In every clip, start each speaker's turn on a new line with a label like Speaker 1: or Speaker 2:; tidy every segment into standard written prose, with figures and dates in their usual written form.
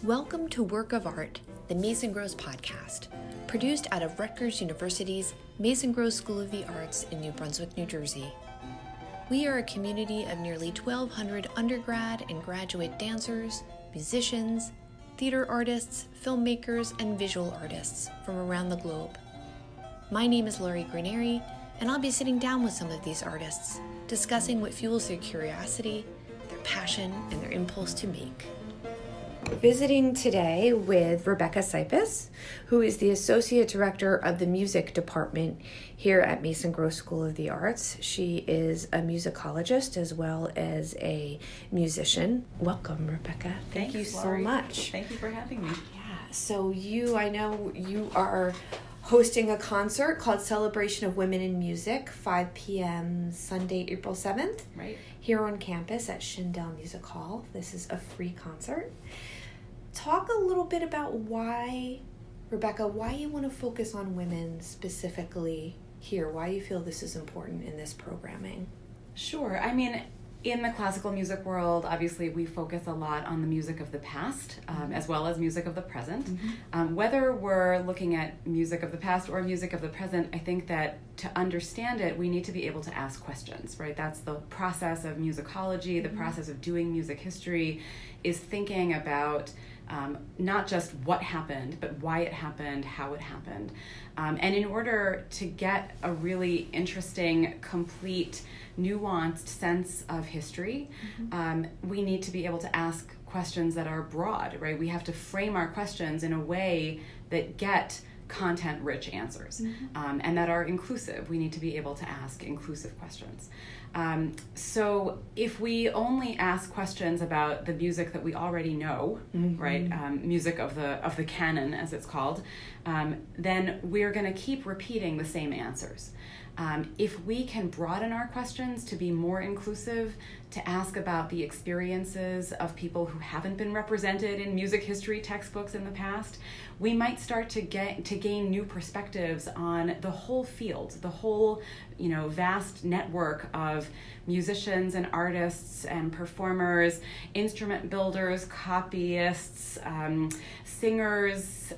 Speaker 1: Welcome to Work of Art, the Mason Gross podcast, produced out of Rutgers University's Mason Gross School of the Arts in New Brunswick, New Jersey. We are a community of nearly 1,200 undergrad and graduate dancers, musicians, theater artists, filmmakers, and visual artists from around the globe. My name is Laurie Granieri, and I'll be sitting down with some of these artists, discussing what fuels their curiosity, their passion, and their impulse to make. Visiting today with Rebecca Sipis, who is the Associate Director of the Music Department here at Mason Gross School of the Arts. She is a musicologist as well as a musician. Welcome, Rebecca. Thank you so much.
Speaker 2: Thank you for having me.
Speaker 1: Yeah, so I know you are hosting a concert called Celebration of Women in Music, 5 p.m. Sunday, April 7th.
Speaker 2: Right.
Speaker 1: Here on campus at Schindel Music Hall. This is a free concert. Talk a little bit about why you want to focus on women specifically here, why you feel this is important in this programming.
Speaker 2: Sure. I mean, in the classical music world, obviously we focus a lot on the music of the past, as well as music of the present. Mm-hmm. Whether we're looking at music of the past or music of the present, I think that to understand it, we need to be able to ask questions, right? That's the process of musicology, the process of doing music history, is thinking about not just what happened, but why it happened, how it happened. And in order to get a really interesting, complete, nuanced sense of history, we need to be able to ask questions that are broad, right? We have to frame our questions in a way that get content-rich answers and that are inclusive. We need to be able to ask inclusive questions. So if we only ask questions about the music that we already know, right, music of the canon, as it's called, then we're going to keep repeating the same answers. If we can broaden our questions to be more inclusive, to ask about the experiences of people who haven't been represented in music history textbooks in the past, we might start to gain new perspectives on the whole field, the whole, vast network of musicians and artists and performers, instrument builders, copyists, singers,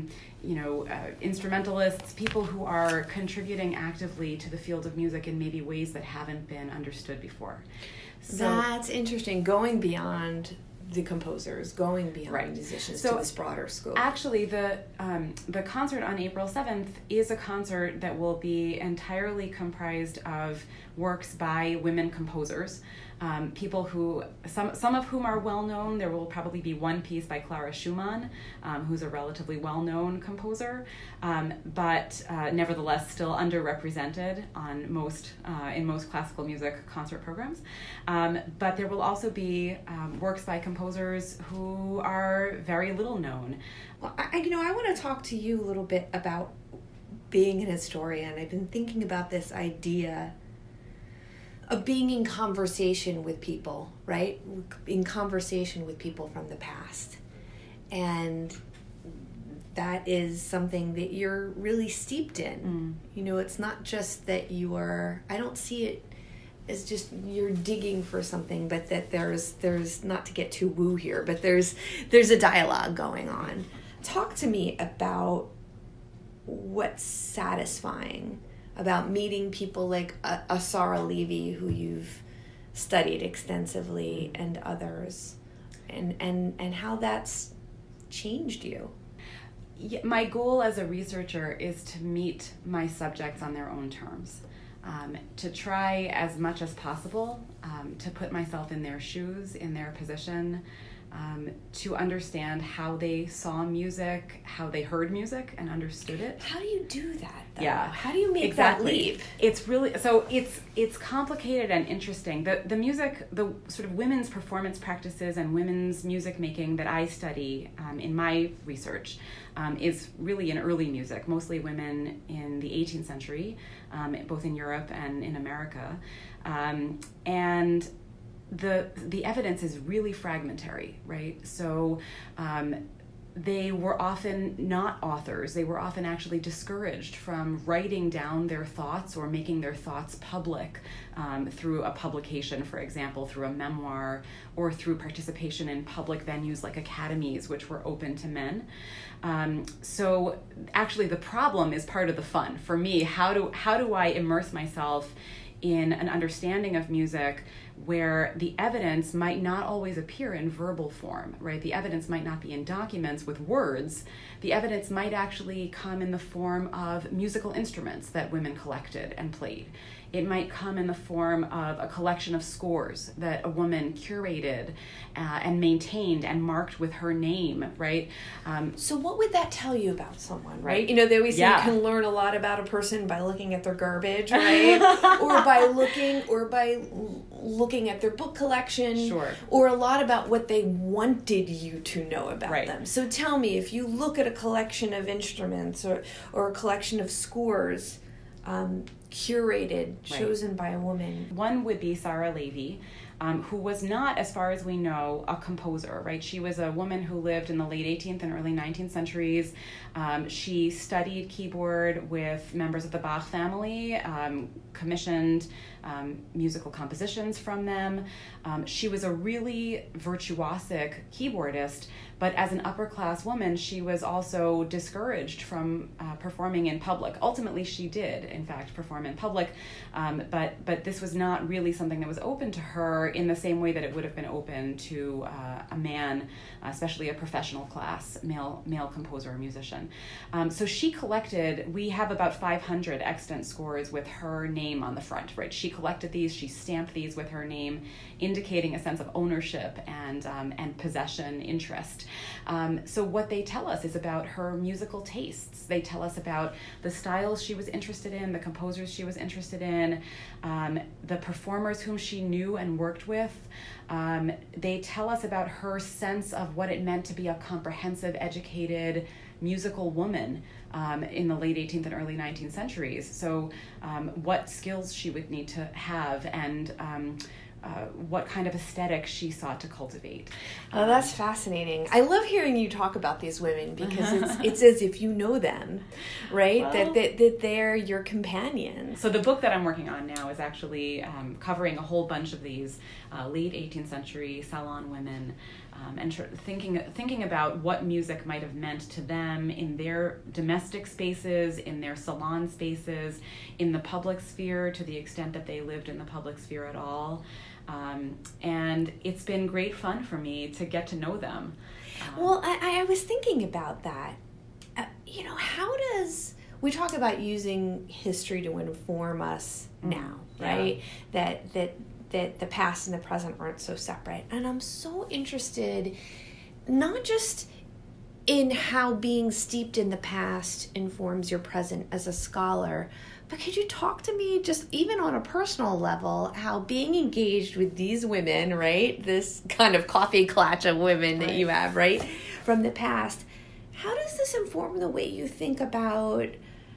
Speaker 2: instrumentalists, people who are contributing actively to the field of music in maybe ways that haven't been understood before. So,
Speaker 1: that's interesting, going beyond the composers, going beyond musicians to this broader scope.
Speaker 2: Actually, the concert on April 7th is a concert that will be entirely comprised of works by women composers. People who, some of whom are well known. There will probably be one piece by Clara Schumann, who's a relatively well-known composer, but nevertheless still underrepresented on in most classical music concert programs. But there will also be works by composers who are very little known.
Speaker 1: Well, I want to talk to you a little bit about being an historian. I've been thinking about this idea of being in conversation with people, right? In conversation with people from the past. And that is something that you're really steeped in. It's not just that I don't see it as just you're digging for something, but that there's not to get too woo here, but there's a dialogue going on. Talk to me about what's satisfying about meeting people like Asara Levy, who you've studied extensively, and others, and how that's changed you.
Speaker 2: Yeah, my goal as a researcher is to meet my subjects on their own terms, to try as much as possible to put myself in their shoes, in their position, to understand how they saw music, how they heard music and understood it.
Speaker 1: How do you do that, though?
Speaker 2: Yeah.
Speaker 1: How do you make that leap?
Speaker 2: It's really, it's complicated and interesting. The music, the sort of women's performance practices and women's music making that I study in my research is really in early music, mostly women in the 18th century, both in Europe and in America. And the evidence is really fragmentary, right? So they were often not authors. They were often actually discouraged from writing down their thoughts or making their thoughts public through a publication, for example, through a memoir, or through participation in public venues like academies, which were open to men. So actually the problem is part of the fun. For me, how do I immerse myself in an understanding of music where the evidence might not always appear in verbal form, right? The evidence might not be in documents with words. The evidence might actually come in the form of musical instruments that women collected and played. It might come in the form of a collection of scores that a woman curated and maintained and marked with her name, right?
Speaker 1: So what would that tell you about someone, right? You know, they always say you can learn a lot about a person by looking at their garbage, right? or by looking at their book collection,
Speaker 2: sure.
Speaker 1: Or a lot about what they wanted you to know about
Speaker 2: right.
Speaker 1: them. So tell me, if you look at a collection of instruments or a collection of scores, curated, chosen by a woman.
Speaker 2: One would be Sarah Levy, who was not, as far as we know, a composer, right? She was a woman who lived in the late 18th and early 19th centuries. She studied keyboard with members of the Bach family, commissioned musical compositions from them. She was a really virtuosic keyboardist, but as an upper-class woman, she was also discouraged from performing in public. Ultimately, she did, in fact, perform in public, but this was not really something that was open to her in the same way that it would have been open to a man, especially a professional class, male composer or musician. So she collected, we have about 500 extant scores with her name on the front, right? She collected these, she stamped these with her name, indicating a sense of ownership and possession interest. So what they tell us is about her musical tastes. They tell us about the styles she was interested in, the composers she was interested in, the performers whom she knew and worked with. They tell us about her sense of what it meant to be a comprehensive, educated, musical woman in the late 18th and early 19th centuries. So what skills she would need to have and what kind of aesthetic she sought to cultivate.
Speaker 1: Oh, that's fascinating. I love hearing you talk about these women because it's as if you know them, right? Well, that they're your companions.
Speaker 2: So the book that I'm working on now is actually covering a whole bunch of these late 18th century salon women, and thinking about what music might have meant to them in their domestic spaces, in their salon spaces, in the public sphere, to the extent that they lived in the public sphere at all. And it's been great fun for me to get to know them.
Speaker 1: Well, I was thinking about that. How does... We talk about using history to inform us now, right? Yeah. That the past and the present aren't so separate. And I'm so interested not just in how being steeped in the past informs your present as a scholar, but could you talk to me just even on a personal level, how being engaged with these women, right, this kind of coffee clutch of women that you have, right, from the past, how does this inform the way you think about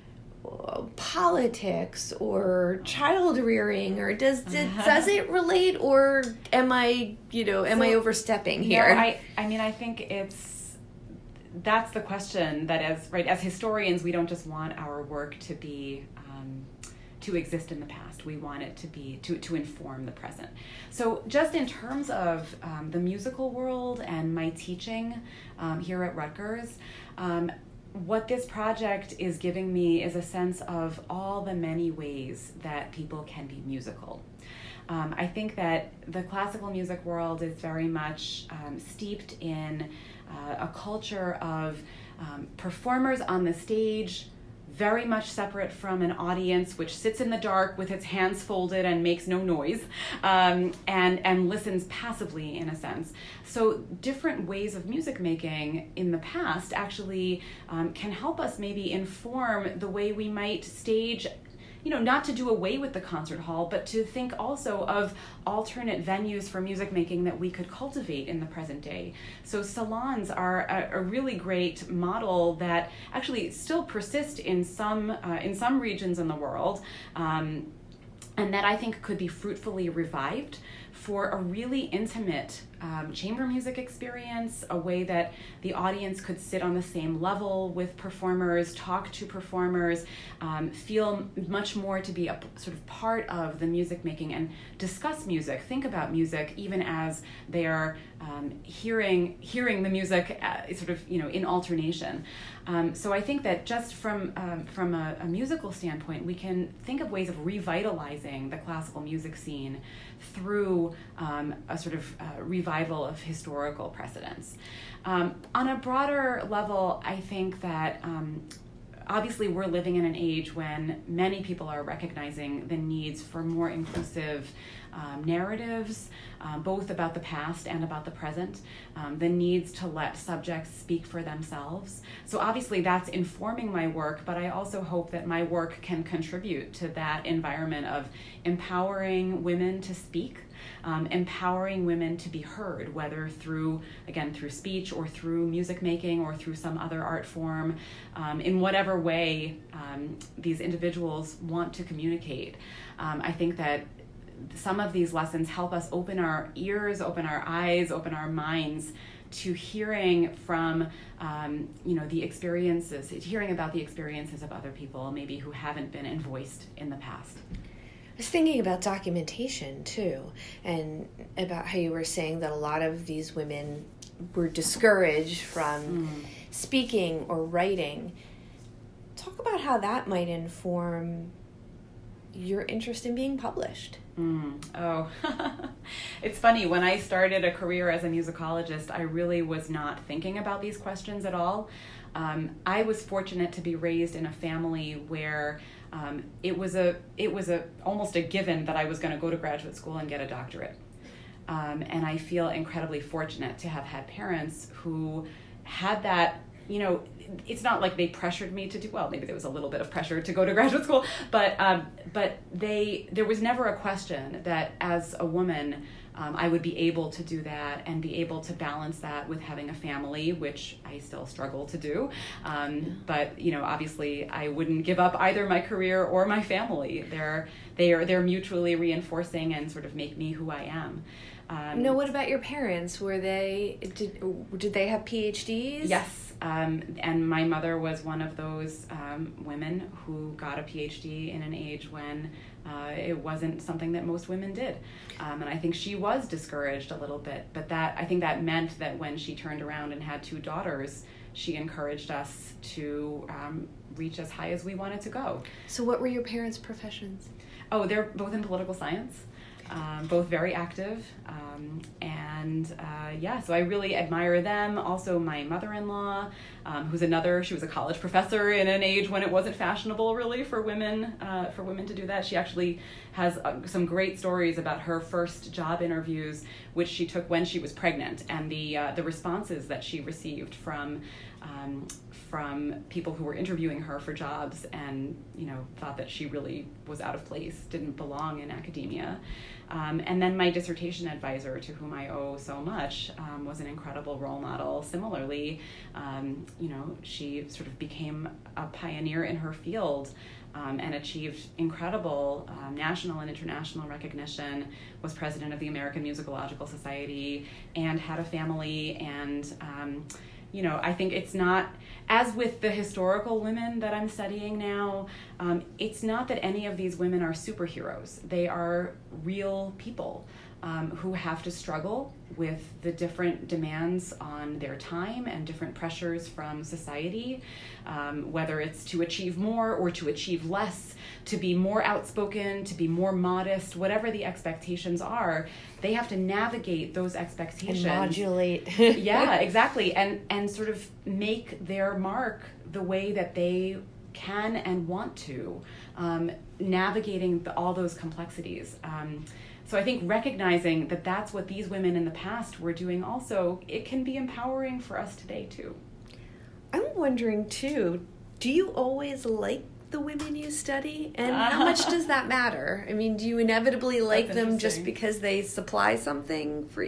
Speaker 1: politics or child rearing, or does it relate, or am I overstepping here?
Speaker 2: No, I think that's the question, that as historians, we don't just want our work to be to exist in the past. We want it to be to inform the present. So just in terms of the musical world and my teaching here at Rutgers, what this project is giving me is a sense of all the many ways that people can be musical. I think that the classical music world is very much steeped in a culture of performers on the stage, very much separate from an audience which sits in the dark with its hands folded and makes no noise, and listens passively, in a sense. So different ways of music making in the past actually can help us maybe inform the way we might stage, not to do away with the concert hall, but to think also of alternate venues for music making that we could cultivate in the present day. So salons are a really great model that actually still persist in some regions in the world, and that I think could be fruitfully revived for a really intimate chamber music experience, a way that the audience could sit on the same level with performers, talk to performers, feel much more to be a sort of part of the music making and discuss music, think about music, even as they are hearing the music sort of, in alternation. So I think that just from a musical standpoint, we can think of ways of revitalizing the classical music scene through a sort of revival of historical precedents. On a broader level, I think that obviously we're living in an age when many people are recognizing the needs for more inclusive narratives, both about the past and about the present, the needs to let subjects speak for themselves. So obviously that's informing my work, but I also hope that my work can contribute to that environment of empowering women to speak, empowering women to be heard, whether through speech or through music making or through some other art form, in whatever way these individuals want to communicate. I think that some of these lessons help us open our ears, open our eyes, open our minds to hearing from, the experiences, hearing about the experiences of other people, maybe who haven't been voiced in the past.
Speaker 1: I was thinking about documentation too, and about how you were saying that a lot of these women were discouraged from speaking or writing. Talk about how that might inform your interest in being published.
Speaker 2: It's funny, when I started a career as a musicologist, I really was not thinking about these questions at all. I was fortunate to be raised in a family where it was almost a given that I was going to go to graduate school and get a doctorate. And I feel incredibly fortunate to have had parents who had that. It's not like they pressured me to do well. Maybe there was a little bit of pressure to go to graduate school, but there was never a question that as a woman I would be able to do that and be able to balance that with having a family, which I still struggle to do. But obviously I wouldn't give up either my career or my family. They're mutually reinforcing and sort of make me who I am.
Speaker 1: No, what about your parents? Did they have PhDs?
Speaker 2: Yes. And my mother was one of those women who got a PhD in an age when it wasn't something that most women did. And I think she was discouraged a little bit, but I think that meant that when she turned around and had 2 daughters, she encouraged us to reach as high as we wanted to go.
Speaker 1: So what were your parents' professions?
Speaker 2: Oh, they're both in political science. Both very active, so I really admire them. Also, my mother-in-law, she was a college professor in an age when it wasn't fashionable, really, for women to do that. She actually has some great stories about her first job interviews, which she took when she was pregnant, and the responses that she received from people who were interviewing her for jobs and thought that she really was out of place, didn't belong in academia. And then my dissertation advisor, to whom I owe so much, was an incredible role model. Similarly, she sort of became a pioneer in her field and achieved incredible national and international recognition, was president of the American Musicological Society, and had a family. And I think it's not, as with the historical women that I'm studying now, it's not that any of these women are superheroes. They are real people who have to struggle with the different demands on their time and different pressures from society, whether it's to achieve more or to achieve less, to be more outspoken, to be more modest, whatever the expectations are. They have to navigate those expectations.
Speaker 1: And modulate.
Speaker 2: Yeah, exactly. And sort of make their mark the way that they can and want to, navigating all those complexities. So I think recognizing that that's what these women in the past were doing also, it can be empowering for us today too.
Speaker 1: I'm wondering too, do you always like the women you study? And how much does that matter? I mean, do you inevitably like them just because they supply something for,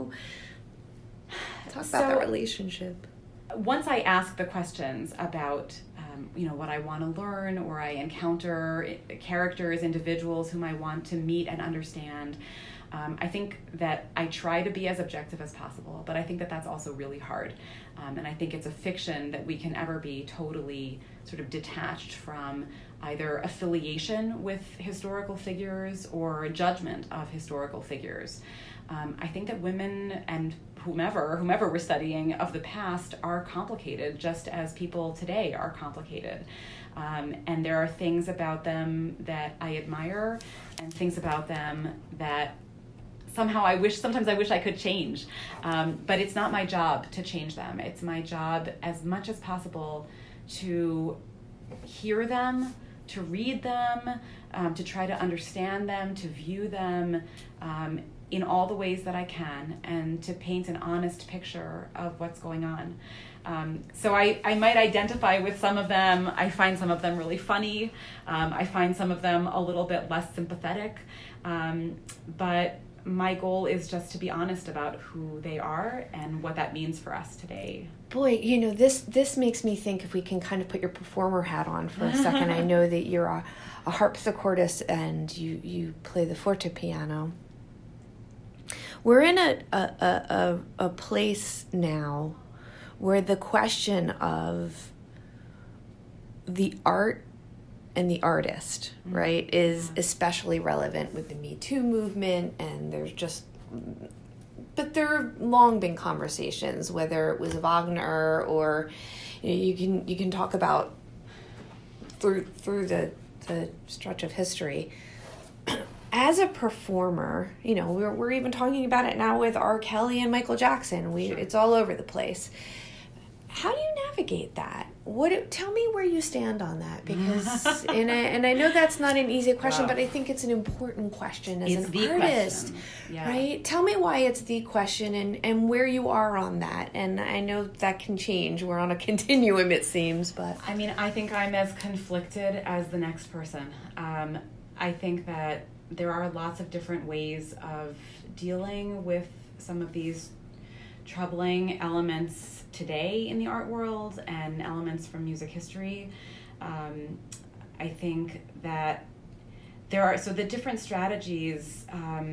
Speaker 1: talk about that relationship.
Speaker 2: Once I ask the questions about what I want to learn, or I encounter characters, individuals whom I want to meet and understand, I think that I try to be as objective as possible, but I think that that's also really hard. And I think it's a fiction that we can ever be totally sort of detached from either affiliation with historical figures or judgment of historical figures. I think that women and whomever we're studying of the past are complicated, just as people today are complicated. And there are things about them that I admire and things about them that sometimes I wish I could change. But it's not my job to change them. It's my job as much as possible to hear them, to read them, to try to understand them, to view them in all the ways that I can, and to paint an honest picture of what's going on. So I might identify with some of them. I find some of them really funny. I find some of them a little bit less sympathetic. But my goal is just to be honest about who they are and what that means for us today.
Speaker 1: Boy, this makes me think, if we can kind of put your performer hat on for a second. I know that you're a harpsichordist and you play the fortepiano. We're in a place now where the question of the art and the artist, right, is especially relevant with the Me Too movement, and but there have long been conversations, whether it was Wagner or you can talk about through the stretch of history. As a performer, we're even talking about it now with R. Kelly and Michael Jackson.
Speaker 2: Sure.
Speaker 1: It's all over the place. How do you navigate that? Tell me where you stand on that, because and I know that's not an easy question, but I think it's an important question as an artist,
Speaker 2: yeah.
Speaker 1: Right? Tell me why it's the question and where you are on that. And I know that can change. We're on a continuum, it seems, but
Speaker 2: I mean, I think I'm as conflicted as the next person. I think that there are lots of different ways of dealing with some of these troubling elements today in the art world and elements from music history. I think that the different strategies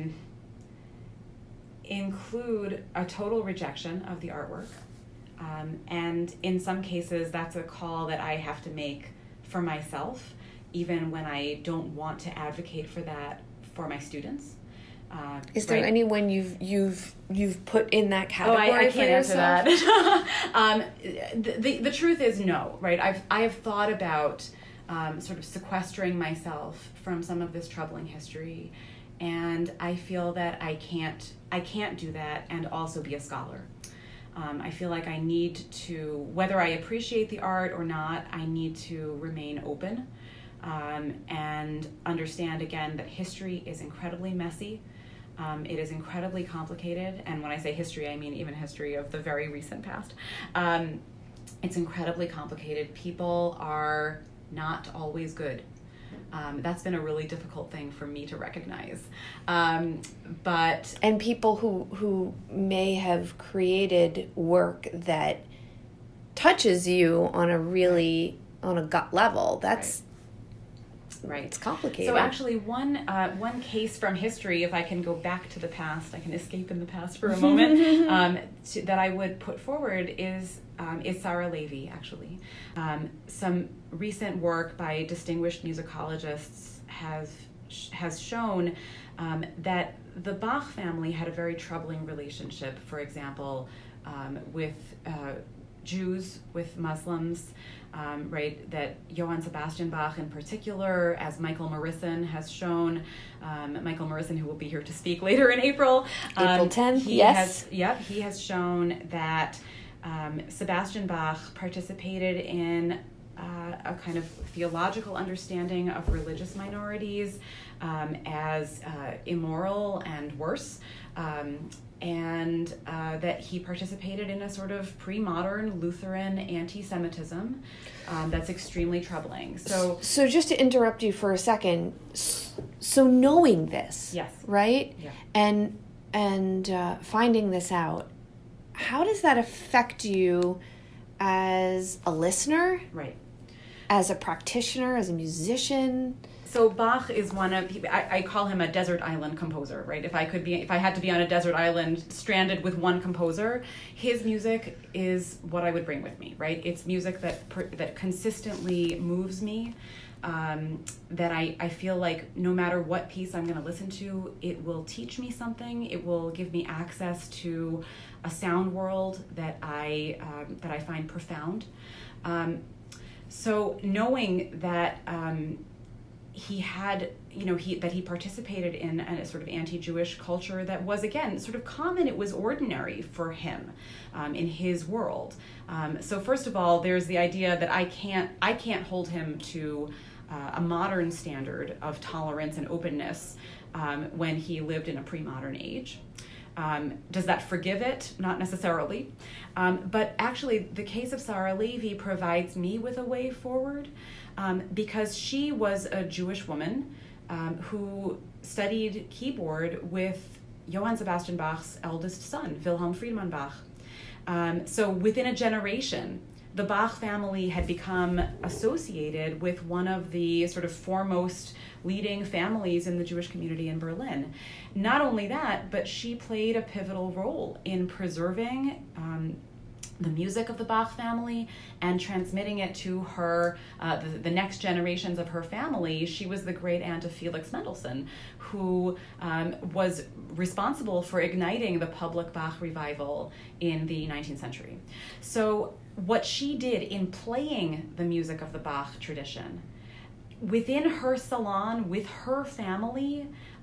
Speaker 2: include a total rejection of the artwork. And in some cases, that's a call that I have to make for myself, even when I don't want to advocate for that for my students.
Speaker 1: Is there anyone you've put in that category?
Speaker 2: I can't answer that. The truth is no, right? I have thought about sort of sequestering myself from some of this troubling history, and I feel that I can't do that and also be a scholar. I feel like I need to, whether I appreciate the art or not, I need to remain open and understand again that history is incredibly messy. It is incredibly complicated, and when I say history, I mean even history of the very recent past. It's incredibly complicated. People are not always good. That's been a really difficult thing for me to recognize. And
Speaker 1: people who may have created work that touches you on a gut level, that's
Speaker 2: right.
Speaker 1: It's complicated.
Speaker 2: So actually, one case from history, if I can go back to the past, I can escape in the past for a moment, that I would put forward is Sarah Levy, actually. Some recent work by distinguished musicologists has shown that the Bach family had a very troubling relationship, for example, with Jews, with Muslims, right, that Johann Sebastian Bach in particular, as Michael Marissen has shown, Michael Marissen, who will be here to speak later in April.
Speaker 1: April 10th,
Speaker 2: He has shown that Sebastian Bach participated in a kind of theological understanding of religious minorities as immoral and worse, and that he participated in a sort of pre-modern Lutheran anti-Semitism that's extremely troubling. So
Speaker 1: just to interrupt you for a second, so knowing this,
Speaker 2: yes,
Speaker 1: right,
Speaker 2: yeah,
Speaker 1: and finding this out, how does that affect you as a listener?
Speaker 2: Right.
Speaker 1: As a practitioner, as a musician?
Speaker 2: So Bach is one of, I call him a desert island composer, right? If I had to be on a desert island stranded with one composer, his music is what I would bring with me, right? It's music that consistently moves me, that I feel like no matter what piece I'm going to listen to, it will teach me something. It will give me access to a sound world that I find profound. So knowing that he had, that he participated in a sort of anti-Jewish culture that was, again, sort of common. It was ordinary for him in his world. So first of all, there's the idea that I can't hold him to a modern standard of tolerance and openness when he lived in a pre-modern age. Does that forgive it? Not necessarily. But actually, the case of Sarah Levy provides me with a way forward because she was a Jewish woman who studied keyboard with Johann Sebastian Bach's eldest son, Wilhelm Friedemann Bach. So within a generation, the Bach family had become associated with one of the sort of foremost leading families in the Jewish community in Berlin. Not only that, but she played a pivotal role in preserving the music of the Bach family and transmitting it to her, the next generations of her family. She was the great aunt of Felix Mendelssohn, who was responsible for igniting the public Bach revival in the 19th century. So what she did in playing the music of the Bach tradition, within her salon, with her family,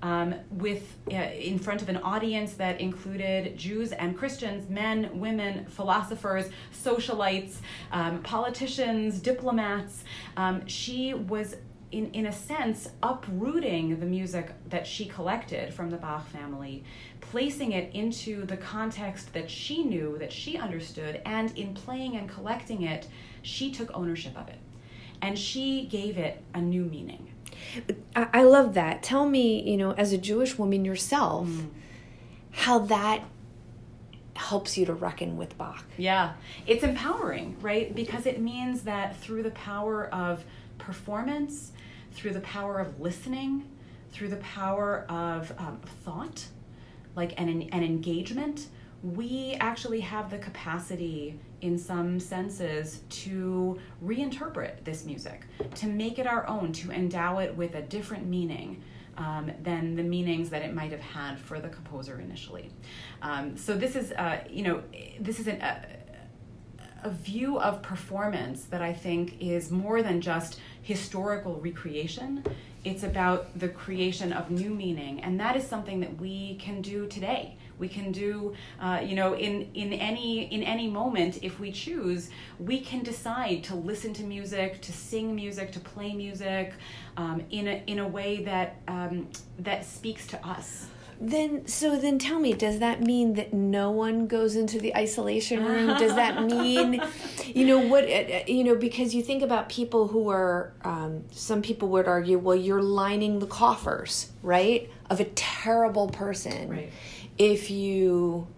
Speaker 2: in front of an audience that included Jews and Christians, men, women, philosophers, socialites, politicians, diplomats. She was, in a sense, uprooting the music that she collected from the Bach family, placing it into the context that she knew, that she understood, and in playing and collecting it, she took ownership of it. And she gave it a new meaning.
Speaker 1: I love that. Tell me, as a Jewish woman yourself, how that helps you to reckon with Bach.
Speaker 2: Yeah, it's empowering, right? Because it means that through the power of performance, through the power of listening, through the power of thought, like an engagement, we actually have the capacity, in some senses, to reinterpret this music, to make it our own, to endow it with a different meaning than the meanings that it might have had for the composer initially. So this is, this is a view of performance that I think is more than just historical recreation. It's about the creation of new meaning, and that is something that we can do today. We can do, in any moment, if we choose, we can decide to listen to music, to sing music, to play music, in a way that speaks to us.
Speaker 1: Then tell me, does that mean that no one goes into the isolation room? Does that mean, because you think about people who are, some people would argue, well, you're lining the coffers, right, of a terrible person.
Speaker 2: Right.
Speaker 1: If you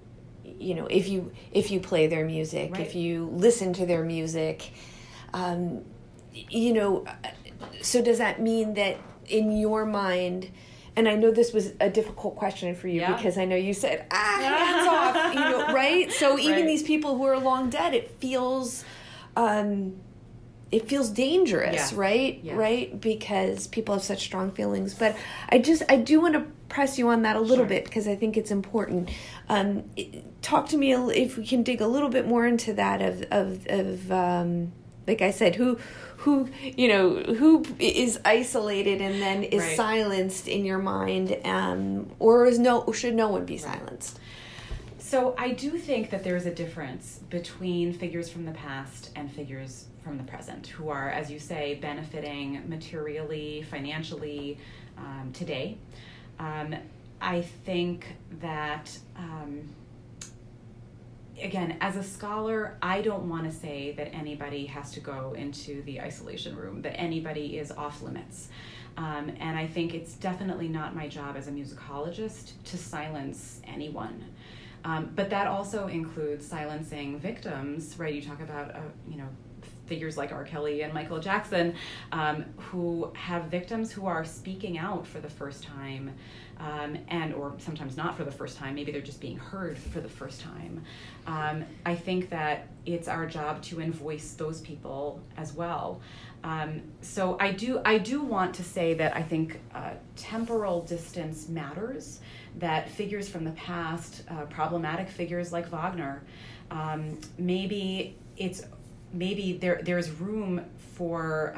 Speaker 1: play their music,
Speaker 2: right.
Speaker 1: If you listen to their music, so does that mean that in your mind, and I know this was a difficult question for you because I know you said, hands off, right? So even
Speaker 2: right.
Speaker 1: these people who are long dead, it feels dangerous, right?
Speaker 2: Yeah.
Speaker 1: Right? Because people have such strong feelings. But I do want to press you on that a little bit because I think it's important. Talk to me if we can dig a little bit more into that of like I said, who is isolated and then is
Speaker 2: right.
Speaker 1: silenced in your mind, or should no one be silenced?
Speaker 2: So I do think that there's a difference between figures from the past and figures from the present who are, as you say, benefiting materially, financially today. I think that, again, as a scholar, I don't want to say that anybody has to go into the isolation room, that anybody is off limits. And I think it's definitely not my job as a musicologist to silence anyone. But that also includes silencing victims, right? You talk about, figures like R. Kelly and Michael Jackson, who have victims who are speaking out for the first time, and or sometimes not for the first time. Maybe they're just being heard for the first time. I think that it's our job to invoice those people as well. So I do want to say that I think temporal distance matters, that figures from the past, problematic figures like Wagner, maybe there's room for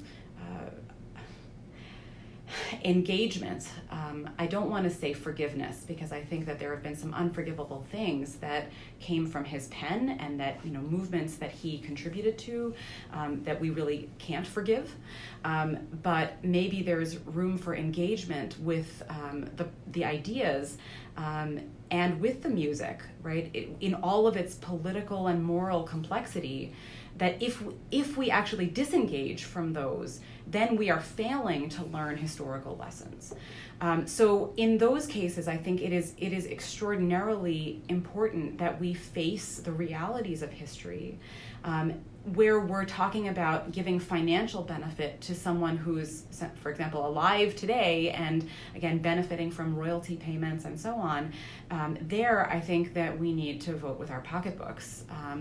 Speaker 2: engagement. I don't want to say forgiveness, because I think that there have been some unforgivable things that came from his pen, and that, you know, movements that he contributed to, that we really can't forgive. But maybe there's room for engagement with the ideas, and with the music, right? In all of its political and moral complexity, that if we actually disengage from those, then we are failing to learn historical lessons. So in those cases, I think it is extraordinarily important that we face the realities of history, where we're talking about giving financial benefit to someone who's, for example, alive today, and again, benefiting from royalty payments and so on. There, I think that we need to vote with our pocketbooks.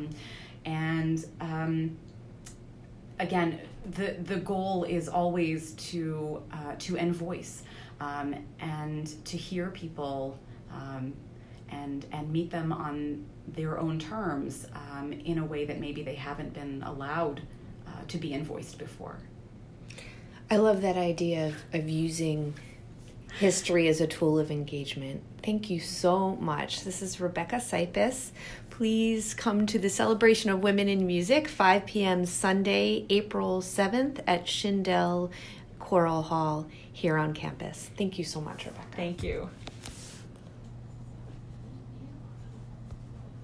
Speaker 2: Again, the goal is always to invoice, and to hear people, and meet them on their own terms, in a way that maybe they haven't been allowed to be invoiced before.
Speaker 1: I love that idea of using history as a tool of engagement. Thank you so much. This is Rebecca Sipis. Please come to the Celebration of Women in Music, 5 p.m. Sunday, April 7th at Schindel Choral Hall here on campus. Thank you so much, Rebecca.
Speaker 2: Thank you.